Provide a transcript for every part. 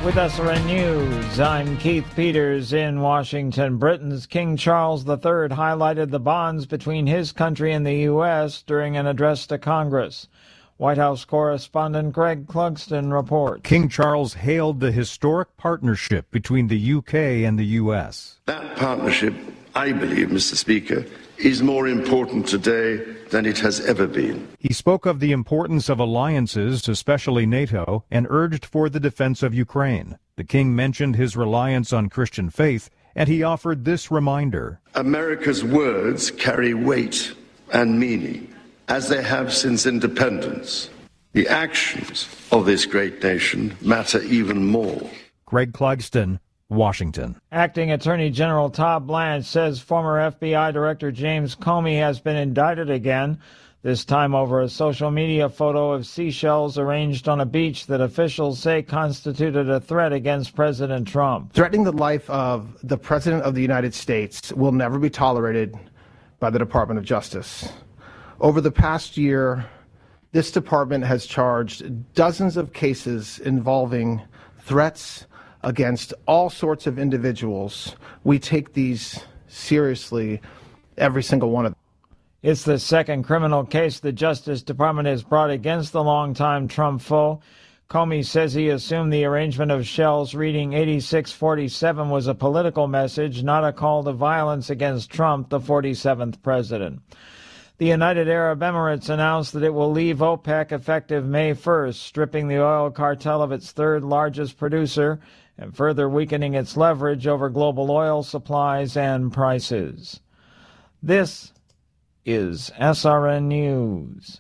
With SRN News, I'm Keith Peters in Washington. Britain's King Charles III highlighted the bonds between his country and the U.S. during an address to Congress. White House correspondent Greg Clugston reports. King Charles hailed the historic partnership between the U.K. and the U.S. That partnership, I believe, Mr. Speaker, is more important today than it has ever been. He spoke of the importance of alliances, especially NATO, and urged for the defense of Ukraine. The king mentioned his reliance on Christian faith, and he offered this reminder. America's words carry weight and meaning, as they have since independence. The actions of this great nation matter even more. Greg Clugston, Washington. Acting Attorney General Todd Blanche says former FBI Director James Comey has been indicted again, this time over a social media photo of seashells arranged on a beach that officials say constituted a threat against President Trump. Threatening the life of the President of the United States will never be tolerated by the Department of Justice. Over the past year, this department has charged dozens of cases involving threats against all sorts of individuals. We take these seriously, every single one of them. It's the second criminal case the Justice Department has brought against the longtime Trump foe. Comey says he assumed the arrangement of shells reading 8647 was a political message, not a call to violence against Trump, the 47th president. The United Arab Emirates announced that it will leave OPEC effective May 1st, stripping the oil cartel of its third largest producer and further weakening its leverage over global oil supplies and prices. This is SRN News.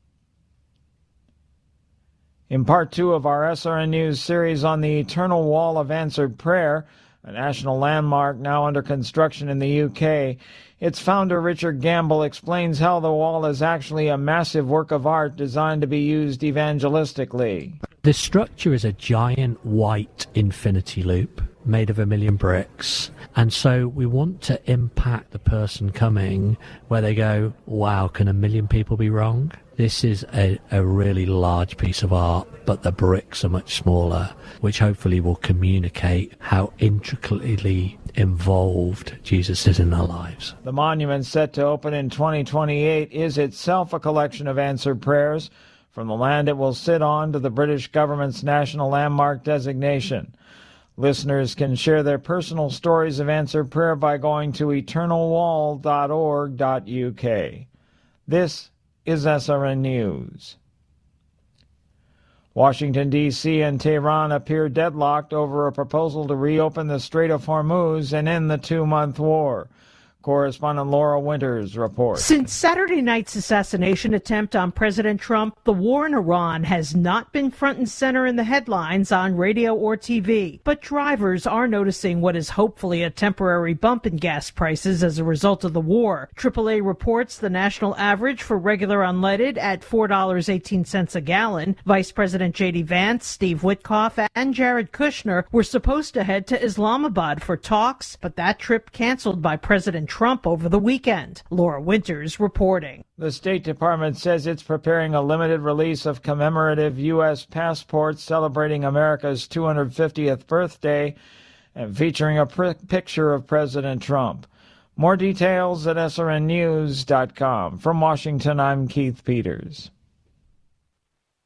In part two of our SRN News series on the Eternal Wall of Answered Prayer, a national landmark now under construction in the UK, its founder, Richard Gamble, explains how the wall is actually a massive work of art designed to be used evangelistically. The structure is a giant white infinity loop made of 1 million bricks, and so we want to impact the person coming where they go, wow, can 1 million people be wrong? This is a really large piece of art, but the bricks are much smaller, which hopefully will communicate how intricately involved Jesus is in our lives. The monument, set to open in 2028, is itself a collection of answered prayers, from the land it will sit on to the British government's national landmark designation. Listeners can share their personal stories of answered prayer by going to eternalwall.org.uk. This is SRN News. Washington, D.C. and Tehran appear deadlocked over a proposal to reopen the Strait of Hormuz and end the 2-month war. Correspondent Laura Winters reports. Since Saturday night's assassination attempt on President Trump, the war in Iran has not been front and center in the headlines on radio or TV. But drivers are noticing what is hopefully a temporary bump in gas prices as a result of the war. AAA reports the national average for regular unleaded at $4.18 a gallon. Vice President J.D. Vance, Steve Witkoff, and Jared Kushner were supposed to head to Islamabad for talks, but that trip canceled by President Trump over the weekend. Laura Winters reporting. The State Department says it's preparing a limited release of commemorative U.S. passports celebrating America's 250th birthday and featuring a picture of President Trump. More details at srnnews.com. From Washington, I'm Keith Peters.